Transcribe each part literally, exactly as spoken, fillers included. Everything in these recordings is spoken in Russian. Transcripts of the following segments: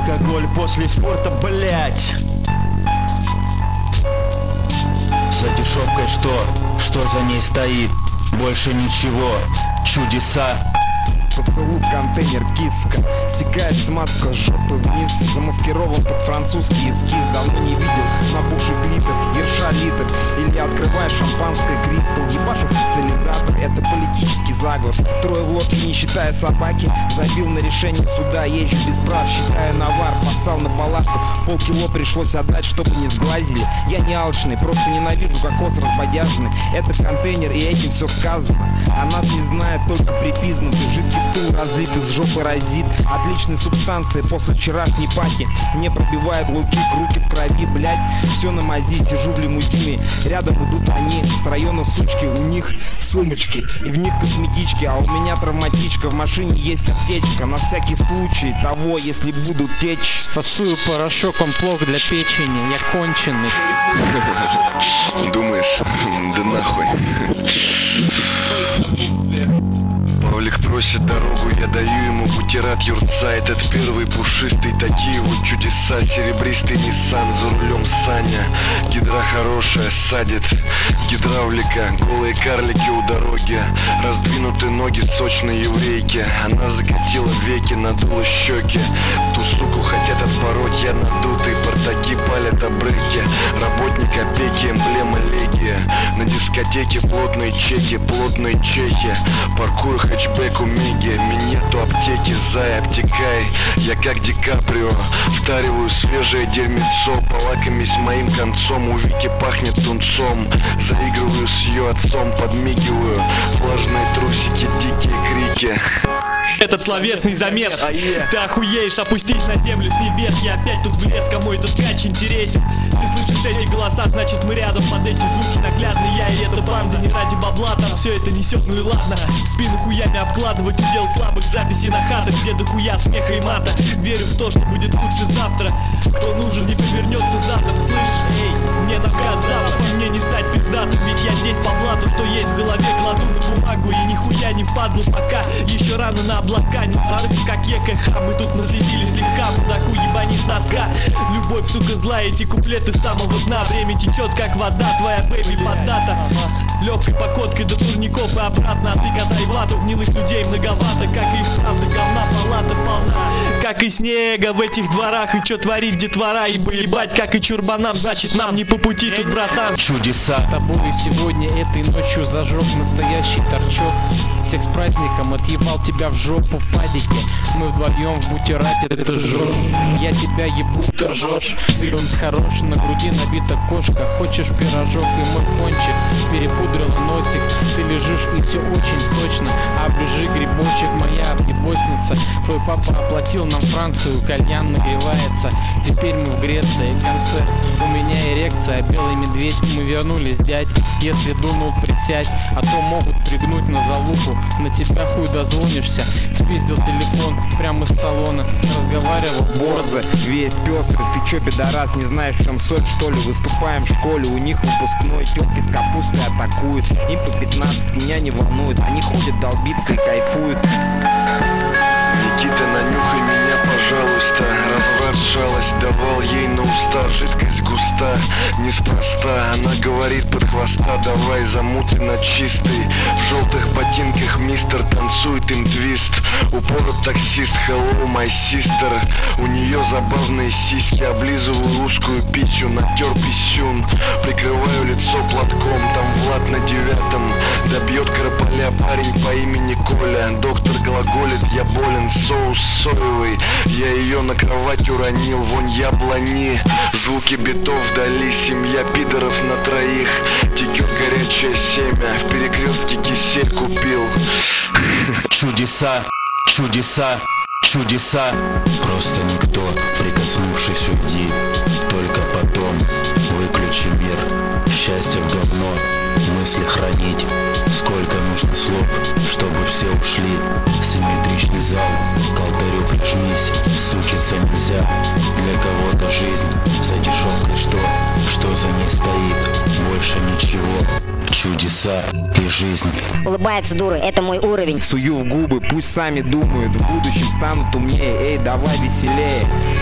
алкоголь после спорта, блять. За дешевкой что? Что за ней стоит? Больше ничего. Чудеса. Поцелуй, контейнер, киска. Стекает смазка с жопы вниз. Замаскирован под французский эскиз. Давно не видел набухший глиттер, ерша литр. Или открываешь шампанское кристалл. Ебашу в тотализатор, это политический заговор. Трое в лодке, не считая собаки. Забил на решение суда, езжу без прав. Считаю навар, поссал на палатку. Полкило пришлось отдать, чтобы не сглазили. Я не алчный, просто ненавижу кокос разбодяжный. Это контейнер, и этим все сказано. А нас не знает только припизнутый. Жидкий стул разлит, из жопы разит. Отличные субстанции после вчерашней паки. Не пробивают луки, руки в крови, блять. Все на мази, сижу в лимузине. Рядом идут они, с района сучки. У них сумочки, и в них косметички. А у меня травматичка, в машине есть аптечка. На всякий случай того, если буду течь. Фасую порошок, он плох для печени. Я конченый. Думаешь, да нахуй. Павлик просит дорогу, я даю ему бутерат юрца. Этот первый пушистый, такие вот чудеса. Серебристый Ниссан, за рулем Саня. Гидра хорошая, садит. Гидравлика, голые карлики у дороги. Раздвинуты ноги сочной еврейки. Она закатила веки, надула щеки. Ту суку хотят отпороть, я надутый. Портаки палят обрыки. Работник опеки, эмблема легия. На дискотеке плотные чеки, плотные чехи. Паркую хэтчбэк у Меги. Минету аптеки, зай, обтекай. Я как Ди Каприо, втариваю свежее дерьмецо. Полакомись моим концом, у Вики пахнет тунцом. Заигрываю с ее отцом, подмигиваю. Влажные трусики, дикие крики. Этот словесный замес, ты охуеешь, опустись на землю с небес. Я опять тут влез, кому этот ткач интересен. Ты слышишь эти голоса, значит мы рядом. Под эти звуки наглядно я и эта банда. Не ради бабла, там все это несет, ну и ладно. В спину хуями обкладывать удел слабых. Записей на хатах, где дохуя смеха и мата. Верю в то, что будет лучше завтра. Кто нужен, не повернется задом. Слышишь, эй, мне наград запах. Мне не стать пиздатым, ведь я здесь по блату. Что есть в голове, кладу на бумагу. И нихуя не впадлу пока, еще рано на облака. Не царапь, как ЕКХ, мы тут наследили слегка. Мудаку ебани с носка. Любовь, сука, злая, эти куплеты с самого дна. Время течет, как вода, твоя бэйби поддата. Легкой походкой до турников и обратно. А ты катай вату, гнилых людей многовато. Как и правда, говна палата полна. Как и снега в этих дворах. И чё творит детвора, ибо ебать, как и чурбанам. Значит нам не по пути тут, братан. Чудеса. С тобой сегодня этой ночью зажег настоящий торчок. Всех с праздником, отъебал тебя в жопу в падике. Мы вдвоем в бутерате, это жжёшь. Я тебя ебу, ты ржёшь. И он хорош, на груди набита кошка. Хочешь пирожок и мой кончик. Перепудрила носик, ты лежишь и все очень сочно. Оближи грибочек, моя объебосница. Твой папа оплатил нам Францию, кальян нагревается. Теперь мы в Греции, концерт. У меня эрекция, белый медведь. Мы вернулись, дядь. Если дунул, присядь, а то могут пригнуть на залупу. На тебя хуй дозвонишься. Спиздил телефон прямо из салона. Разговаривал борзо, весь пестрый. Ты чё, пидорас, не знаешь, в чем суть, что ли? Выступаем в школе, у них выпускной. Тёлки с капустой атакуют. Им по пятнадцать, меня не волнует. Они ходят долбиться и кайфуют. Никита, нанюхай меня, пожалуйста. Разврат, жалость давал ей на уста. Жидкость густа, неспроста. Она говорит под хвоста, давай замуты чистый. В желтых ботинках мистер танцует им твист. Упорот таксист, hello my sister. У нее забавные сиськи, облизываю узкую писю. Натер писюн, прикрываю лицо платком. Там Влад на девятом добьет крополя парень по имени Коля. Доктор глаголит, я болен, соус соевый. Я ее на кровать уронил, вонь яблони. Звуки битов вдали, семья пидоров на троих. Текет горячее семя, в перекрестке кисель купил. Чудеса, чудеса, чудеса. Просто никто, прикоснувшись, уйди. Только потом выключи мир. Счастье в говно, мысли хранить. Сколько нужно слов, чтобы все ушли. Симметричный зал, к алтарю прижмись. Сучиться нельзя, для кого-то жизнь. За дешевкой что, что за ней стоит? Больше ничего. Чудеса и жизнь. Улыбается дура, это мой уровень. Сую в губы, пусть сами думают. В будущем станут умнее, эй, давай веселее.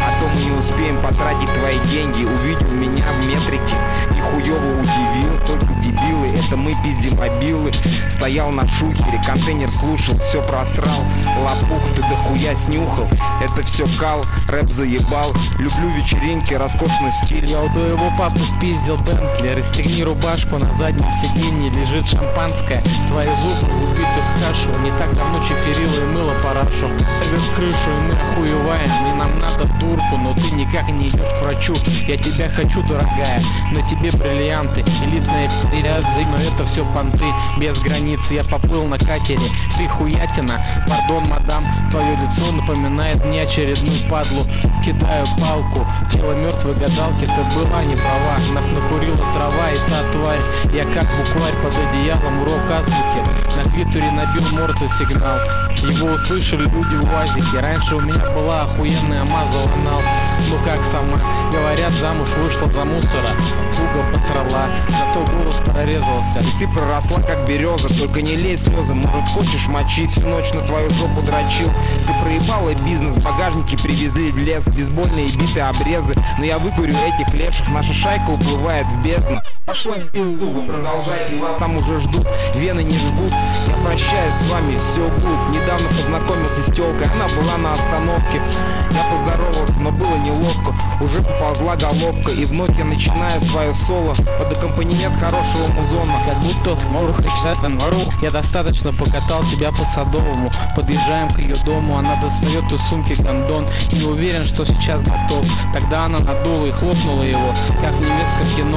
А то мы не успеем потратить твои деньги. Увидел меня в метрике и хуёво удивил. Только дебилы, это мы пиздим мобилы. Стоял на шухере, контейнер слушал, все просрал. Лопух ты дохуя снюхал. Это все кал, рэп заебал. Люблю вечеринки, роскошный стиль. Я у твоего папы спиздил Бентли. Расстегни рубашку, на заднем сиденье лежит шампанское. Твои зубы убиты в кашу. Не так давно чеферила и мыло парашу. В крышу и мы охуеваем. И нам надо дурку, но ты никак не идешь к врачу. Я тебя хочу, дорогая, на тебе бриллианты. Элитная пи***цы, но это все понты. Без границ я поплыл на катере. Ты хуятина, пардон, мадам. Твое лицо напоминает мне очередную падлу. Кидаю палку, тело мертвой гадалки. Ты была не права, нас накурила трава и та тварь. Я как букварь под одеялом, урок азбуки. На твиттере набил морзе сигнал. Его услышали люди в УАЗике. Раньше у меня была охуенная мазала анал. Ну как сама, говорят, замуж вышла за мусора. Пуга посрала, зато голос прорезался. И ты проросла как береза, только не лей слезы. Может хочешь мочить, всю ночь на твою жопу дрочил. Ты проебала бизнес, багажники привезли в лес. Бейсбольные биты, обрезы. Но я выкурю этих леших, наша шайка уплывает в бездну. Пошла в пизду, вы продолжайте, вас там уже ждут. Вены не жгут, я прощаюсь с вами, все будет. Недавно познакомился с тёлкой, она была на остановке. Я поздоровался, но было неловко. Уже поползла головка, и вновь я начинаю свое соло под аккомпанемент хорошего музона. Как будто я достаточно покатал тебя по Садовому. Подъезжаем к ее дому, она достает из сумки гондон. Не уверен, что сейчас готов. Тогда она надула и хлопнула его, как в немецком кино.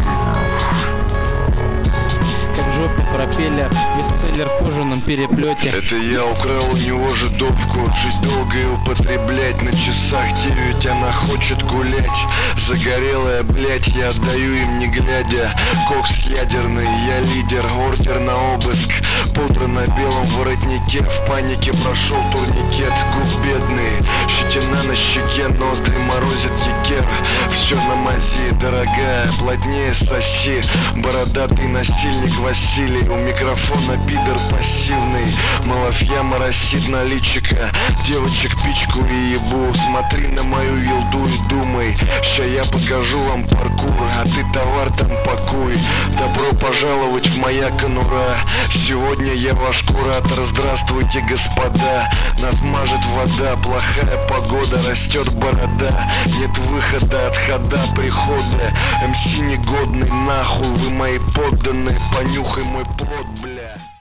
Как в жопе пропеллер, бестселлер в кожаном переплете. Это я украл у него жидовку. Жить долго и употреблять. На часах девять, она хочет гулять. Загорелая, блять, я отдаю им не глядя. Кокс ядерный, я лидер. Ордер на обыск. Пудра на белом воротнике. В панике прошел турникет. Губ бедный, щетина на щеке. Ноздри морозит кикер. Все на мази, дорогая, плотнее соси. Бородатый насильник Василий. У микрофона пидор пассивный. Малафья моросит на личика. Девочек пичку и ебу. Смотри на мою елду и думай. Ща я покажу вам паркур, а ты товар там пакуй. Добро пожаловать в моя конура. Сегодня я ваш куратор. Здравствуйте, господа. Нас мажет вода, плохая погода, растет борода. Нет выхода, отхода, прихода. МС негодный, нахуй вы мои подданные. Понюхай мой плод, бля.